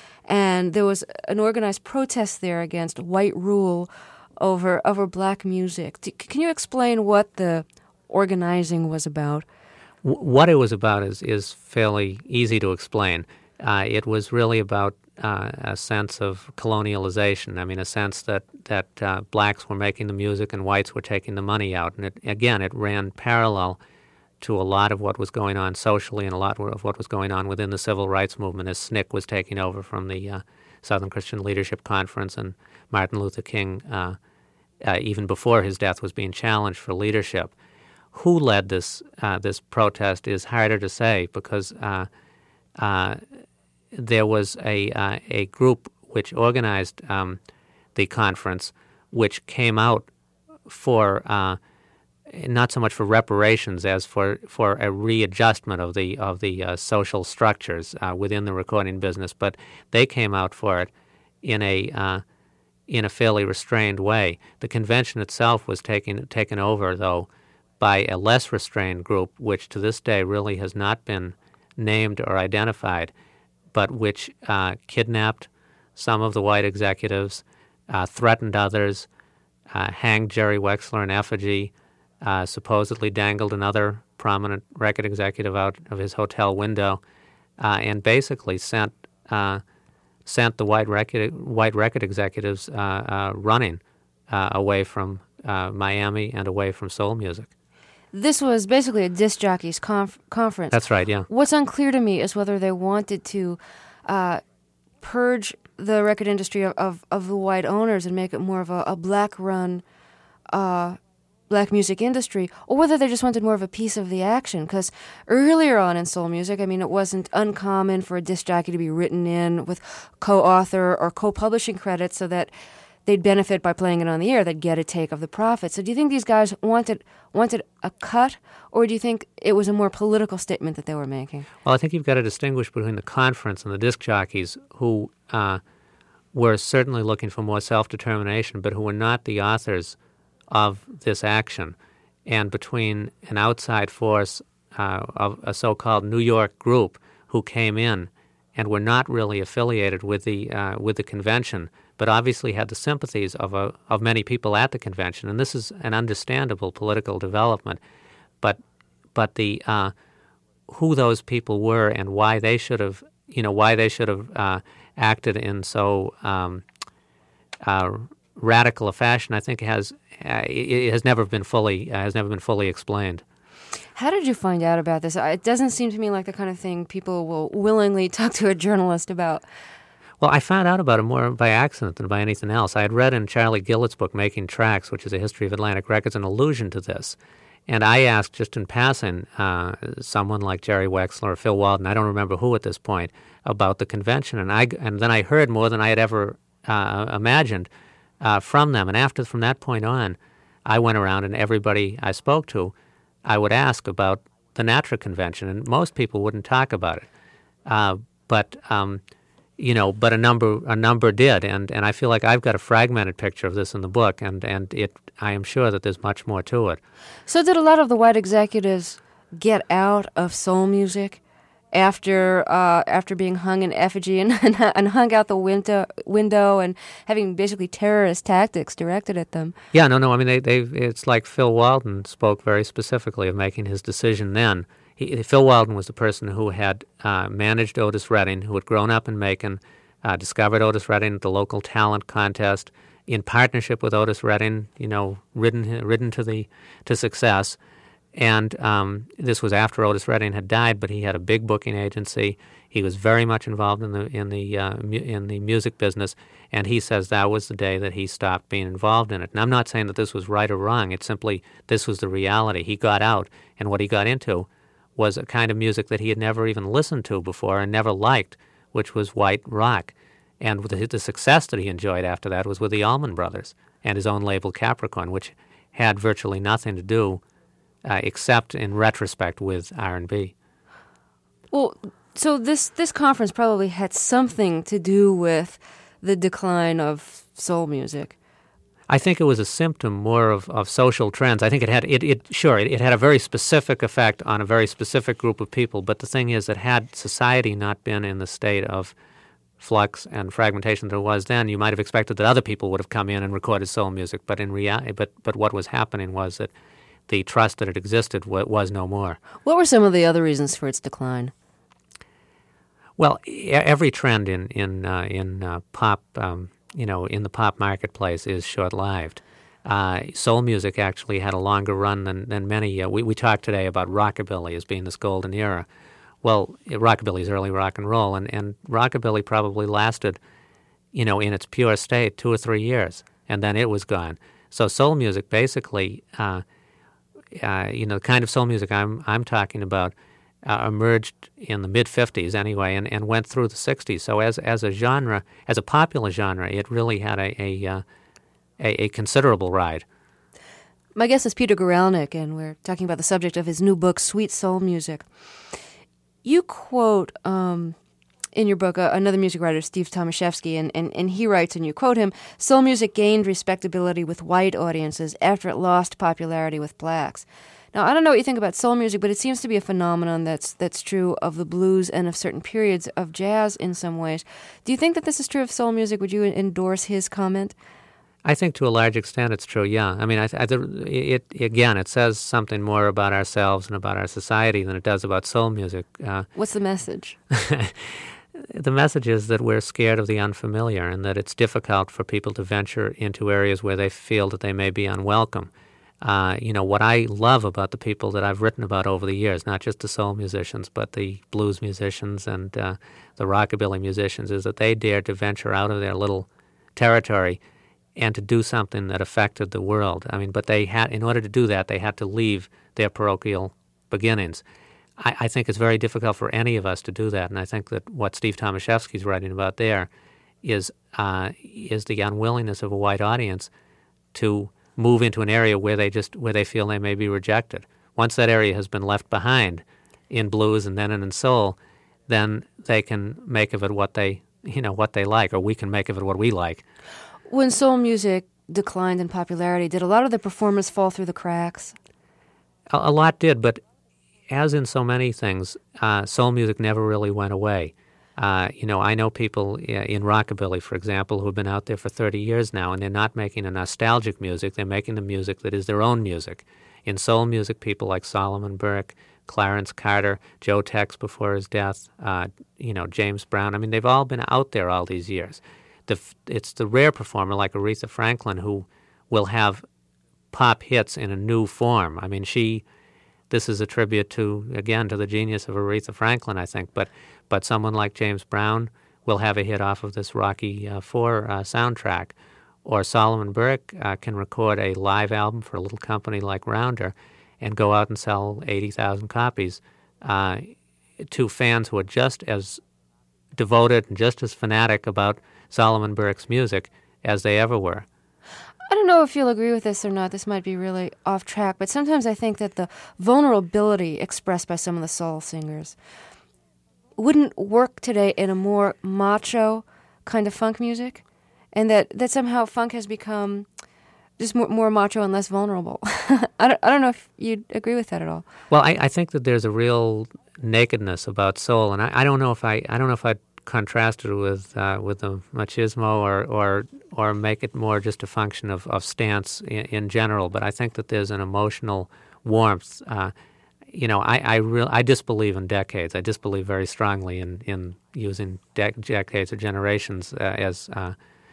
And there was an organized protest there against white rule over over black music. D- can you explain what the organizing was about? W- what it was about is, is fairly easy to explain. Uh, it was really about uh, a sense of colonialization. I mean, a sense that, that uh, blacks were making the music and whites were taking the money out. And it, again, it ran parallel to a lot of what was going on socially and a lot of what was going on within the civil rights movement as S N C C was taking over from the uh, Southern Christian Leadership Conference, and Martin Luther King, uh, uh, even before his death, was being challenged for leadership. Who led this uh, this protest is harder to say, because uh, uh, there was a uh, a group which organized um, the conference, which came out for uh, not so much for reparations as for, for a readjustment of the of the uh, social structures uh, within the recording business. But they came out for it in a uh, in a fairly restrained way. The convention itself was taken taken over though by a less restrained group, which to this day really has not been named or identified, but which uh, kidnapped some of the white executives, uh, threatened others, uh, hanged Jerry Wexler in effigy, uh, supposedly dangled another prominent record executive out of his hotel window, uh, and basically sent uh, sent the white record white record executives uh, uh, running uh, away from uh, Miami and away from soul music. This was basically a disc jockeys conf- conference. That's right, yeah. What's unclear to me is whether they wanted to uh, purge the record industry of, of, of the white owners and make it more of a, a black-run uh, black music industry, or whether they just wanted more of a piece of the action. Because earlier on in soul music, I mean, it wasn't uncommon for a disc jockey to be written in with co-author or co-publishing credits so that they'd benefit by playing it on the air. They'd get a take of the profit. So do you think these guys wanted wanted a cut, or do you think it was a more political statement that they were making? Well, I think you've got to distinguish between the conference and the disc jockeys, who uh, were certainly looking for more self-determination, but who were not the authors of this action, and between an outside force uh, of a so-called New York group who came in and were not really affiliated with the uh, with the convention, but obviously had the sympathies of a, of many people at the convention, and this is an understandable political development. But but the uh, who those people were and why they should have you know why they should have uh, acted in so um, uh, radical a fashion, I think has uh, it has never been fully uh, has never been fully explained. How did you find out about this? It doesn't seem to me like the kind of thing people will willingly talk to a journalist about. Well, I found out about it more by accident than by anything else. I had read in Charlie Gillett's book, Making Tracks, which is a history of Atlantic Records, an allusion to this. And I asked, just in passing, uh, someone like Jerry Wexler or Phil Walden, I don't remember who at this point, about the convention. And I and then I heard more than I had ever uh, imagined uh, from them. And after, from that point on, I went around and everybody I spoke to, I would ask about the NATRA convention, and most people wouldn't talk about it. Uh, but... Um, You know, but a number a number did, and, and I feel like I've got a fragmented picture of this in the book, and, and it I am sure that there's much more to it. So did a lot of the white executives get out of soul music after uh, after being hung in effigy and, and hung out the window window and having basically terrorist tactics directed at them? Yeah, no, no. I mean, they they it's like Phil Walden spoke very specifically of making his decision then. He, Phil Walden was the person who had uh, managed Otis Redding, who had grown up in Macon, uh, discovered Otis Redding at the local talent contest, in partnership with Otis Redding, you know, ridden ridden to the to success. And um, this was after Otis Redding had died, but he had a big booking agency. He was very much involved in the in the uh, mu- in the music business, and he says that was the day that he stopped being involved in it. And I'm not saying that this was right or wrong. It's simply this was the reality. He got out, and what he got into was a kind of music that he had never even listened to before and never liked, which was white rock. And the, the success that he enjoyed after that was with the Allman Brothers and his own label Capricorn, which had virtually nothing to do, uh, except in retrospect, with R and B. Well, so this, this conference probably had something to do with the decline of soul music. I think it was a symptom more of, of social trends. I think it had it, it sure it, it had a very specific effect on a very specific group of people. But the thing is that had society not been in the state of flux and fragmentation that it was then, you might have expected that other people would have come in and recorded soul music. But in reality, but but what was happening was that the trust that it existed w- was no more. What were some of the other reasons for its decline? Well, e- every trend in in uh, in uh, pop. Um, you know, in the pop marketplace is short-lived. Uh, soul music actually had a longer run than, than many. Uh, we, we talked today about rockabilly as being this golden era. Well, rockabilly is early rock and roll, and, and rockabilly probably lasted, you know, in its pure state two or three years, and then it was gone. So soul music basically, uh, uh, you know, the kind of soul music I'm I'm talking about Uh, emerged in the mid-fifties anyway, and, and went through the sixties. So as as a genre, as a popular genre, it really had a a, uh, a, a considerable ride. My guest is Peter Guralnick, and we're talking about the subject of his new book, Sweet Soul Music. You quote um, in your book uh, another music writer, Steve Tomaszewski, and, and, and he writes, and you quote him, "Soul music gained respectability with white audiences after it lost popularity with blacks." Now, I don't know what you think about soul music, but it seems to be a phenomenon that's that's true of the blues and of certain periods of jazz in some ways. Do you think that this is true of soul music? Would you endorse his comment? I think to a large extent it's true, yeah. I mean, I, I, it, again, it says something more about ourselves and about our society than it does about soul music. Uh, What's the message? The message is that we're scared of the unfamiliar and that it's difficult for people to venture into areas where they feel that they may be unwelcome. Uh, you know, what I love about the people that I've written about over the years, not just the soul musicians, but the blues musicians and uh, the rockabilly musicians, is that they dared to venture out of their little territory and to do something that affected the world. I mean, but they had, in order to do that, they had to leave their parochial beginnings. I, I think it's very difficult for any of us to do that, and I think that what Steve Tomaszewski's writing about there is uh, is the unwillingness of a white audience to move into an area where they just where they feel they may be rejected. Once that area has been left behind in blues and then in soul, then they can make of it what they you know what they like, or we can make of it what we like. When soul music declined in popularity, did a lot of the performers fall through the cracks? A, a lot did, but as in so many things, uh, soul music never really went away. Uh, you know, I know people in rockabilly, for example, who have been out there for thirty years now, and they're not making a nostalgic music. They're making the music that is their own music. In soul music, people like Solomon Burke, Clarence Carter, Joe Tex before his death, uh, you know, James Brown. I mean, they've all been out there all these years. The, it's the rare performer like Aretha Franklin who will have pop hits in a new form. I mean, she, this is a tribute to, again, to the genius of Aretha Franklin, I think, but but someone like James Brown will have a hit off of this Rocky uh, Four uh, soundtrack, or Solomon Burke uh, can record a live album for a little company like Rounder and go out and sell eighty thousand copies uh, to fans who are just as devoted and just as fanatic about Solomon Burke's music as they ever were. I don't know if you'll agree with this or not. This might be really off track, but sometimes I think that the vulnerability expressed by some of the soul singers wouldn't work today in a more macho kind of funk music, and that, that somehow funk has become just more, more macho and less vulnerable. I, don't, I don't know if you'd agree with that at all. Well, I, I think that there's a real nakedness about soul, and I, I don't know if I I don't know if I'd contrast it with uh, with the machismo or, or or make it more just a function of, of stance in, in general. But I think that there's an emotional warmth. Uh, you know, I I, real, I disbelieve in decades. I disbelieve very strongly in in using de- decades or generations uh, as uh,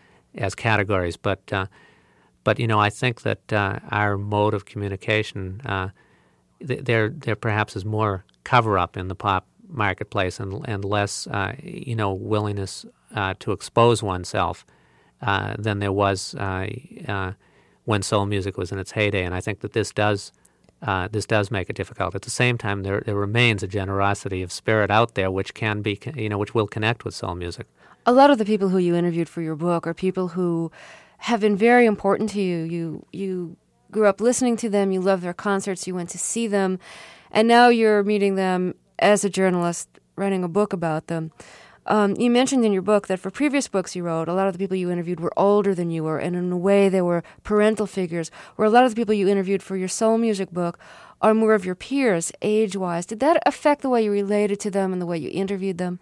as categories. But uh, but you know, I think that uh, our mode of communication uh, th- there there perhaps is more cover up in the pop marketplace and and less uh, you know willingness uh, to expose oneself uh, than there was uh, uh, when soul music was in its heyday, and I think that this does uh, this does make it difficult. At the same time, there there remains a generosity of spirit out there which can be you know which will connect with soul music. A lot of the people who you interviewed for your book are people who have been very important to you. You you grew up listening to them. You loved their concerts. You went to see them, and now you're meeting them as a journalist writing a book about them. Um, you mentioned in your book that for previous books you wrote, a lot of the people you interviewed were older than you were, and in a way they were parental figures, where a lot of the people you interviewed for your soul music book are more of your peers, age-wise. Did that affect the way you related to them and the way you interviewed them?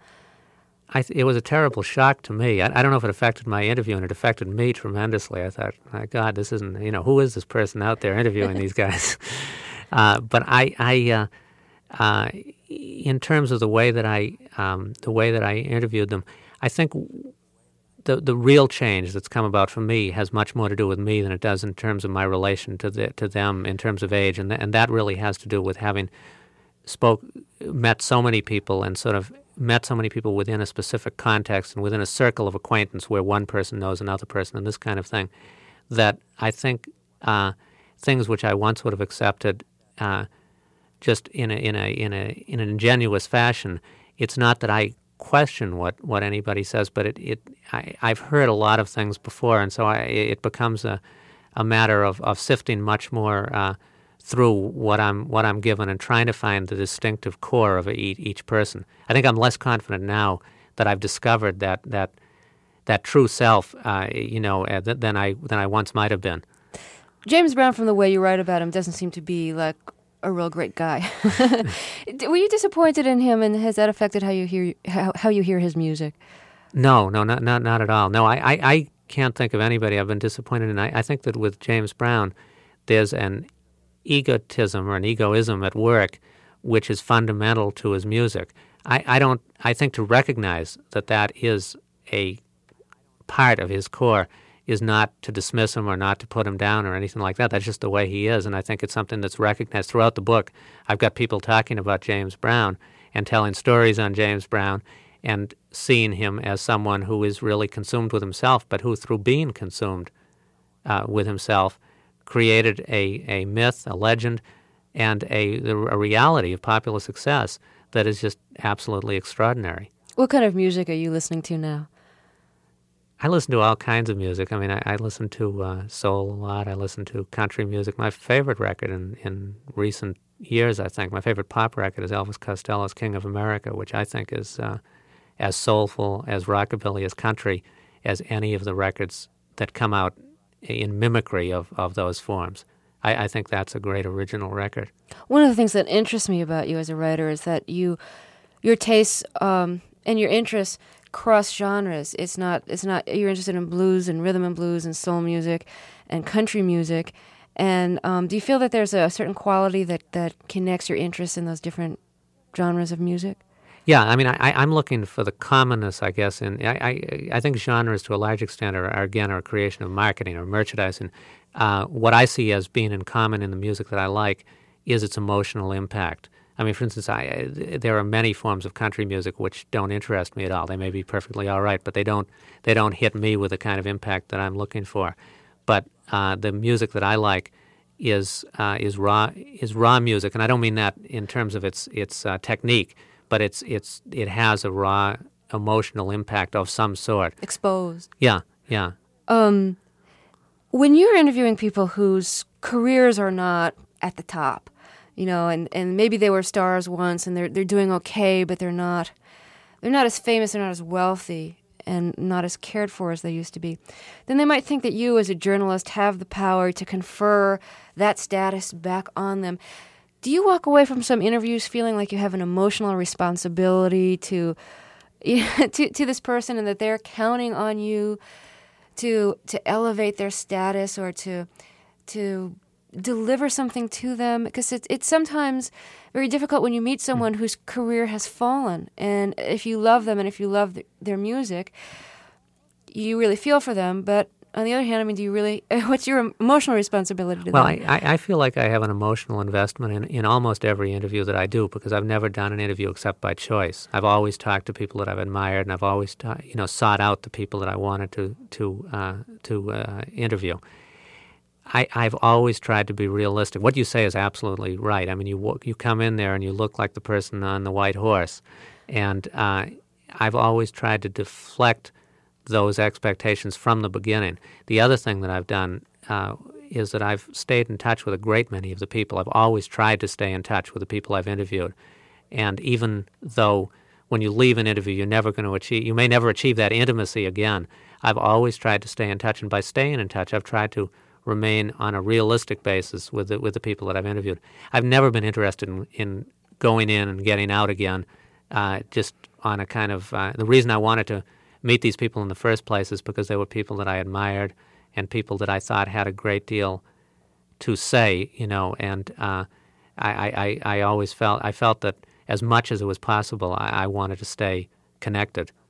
I th- it was a terrible shock to me. I, I don't know if it affected my interview, and it affected me tremendously. I thought, my God, this isn't, you know, who is this person out there interviewing these guys? Uh, but I... I uh, uh, in terms of the way that I um, the way that I interviewed them, I think the the real change that's come about for me has much more to do with me than it does in terms of my relation to the, to them in terms of age, and th- and that really has to do with having spoke met so many people and sort of met so many people within a specific context and within a circle of acquaintance where one person knows another person and this kind of thing, that I think uh, things which I once would have accepted Uh, just in a in a in a in an ingenuous fashion. It's not that I question what, what anybody says, but it, it I, I've heard a lot of things before, and so I, it becomes a a matter of, of sifting much more uh, through what I'm what I'm given and trying to find the distinctive core of each, each person. I think I'm less confident now that I've discovered that that that true self, uh, you know, uh, than I than I once might have been. James Brown, from the way you write about him, doesn't seem to be like a real great guy. Were you disappointed in him, and has that affected how you hear how, how you hear his music? No, no, not not not at all. No, I, I, I can't think of anybody I've been disappointed in. I, I think that with James Brown, there's an egotism or an egoism at work which is fundamental to his music. I, I don't. I think to recognize that that is a part of his core is not to dismiss him or not to put him down or anything like that. That's just the way he is, and I think it's something that's recognized throughout the book. I've got people talking about James Brown and telling stories on James Brown and seeing him as someone who is really consumed with himself, but who, through being consumed uh, with himself, created a, a myth, a legend, and a, a reality of popular success that is just absolutely extraordinary. What kind of music are you listening to now? I listen to all kinds of music. I mean, I, I listen to uh, soul a lot. I listen to country music. My favorite record in, in recent years, I think, my favorite pop record is Elvis Costello's King of America, which I think is uh, as soulful, as rockabilly, as country as any of the records that come out in mimicry of, of those forms. I, I think that's a great original record. One of the things that interests me about you as a writer is that you, your tastes um, and your interests cross genres. It's not. It's not. You're interested in blues and rhythm and blues and soul music, and country music. And um, do you feel that there's a certain quality that, that connects your interests in those different genres of music? Yeah, I mean, I, I'm looking for the commonness, I guess. And I, I, I think genres, to a large extent, are, are again, are a creation of marketing or merchandising. Uh, what I see as being in common in the music that I like is its emotional impact. I mean, for instance, I, there are many forms of country music which don't interest me at all. They may be perfectly all right, but they don't they don't hit me with the kind of impact that I'm looking for. But uh, the music that I like is uh, is raw is raw music, and I don't mean that in terms of its its uh, technique, but it's it's it has a raw emotional impact of some sort. Exposed. Yeah, yeah. Um, when you're interviewing people whose careers are not at the top, you know, and, and maybe they were stars once and they're they're doing okay, but they're not they're not as famous, they're not as wealthy, and not as cared for as they used to be, then they might think that you as a journalist have the power to confer that status back on them. Do you walk away from some interviews feeling like you have an emotional responsibility to to, to this person, and that they're counting on you to to elevate their status or to to deliver something to them? Because it's it's sometimes very difficult when you meet someone whose career has fallen, and if you love them and if you love th- their music, you really feel for them. But on the other hand, I mean, do you really? What's your emotional responsibility to well, them? Well, I, I feel like I have an emotional investment in, in almost every interview that I do, because I've never done an interview except by choice. I've always talked to people that I've admired, and I've always ta- you know sought out the people that I wanted to to uh, to uh, interview. I, I've always tried to be realistic. What you say is absolutely right. I mean, you walk, you come in there and you look like the person on the white horse, and uh, I've always tried to deflect those expectations from the beginning. The other thing that I've done uh, is that I've stayed in touch with a great many of the people. I've always tried to stay in touch with the people I've interviewed, and even though when you leave an interview you're never going to achieve, you may never achieve that intimacy again, I've always tried to stay in touch, and by staying in touch, I've tried to remain on a realistic basis with the, with the people that I've interviewed. I've never been interested in, in going in and getting out again, uh, just on a kind of... Uh, the reason I wanted to meet these people in the first place is because they were people that I admired and people that I thought had a great deal to say, you know, and uh, I, I, I always felt, I felt that as much as it was possible, I, I wanted to stay connected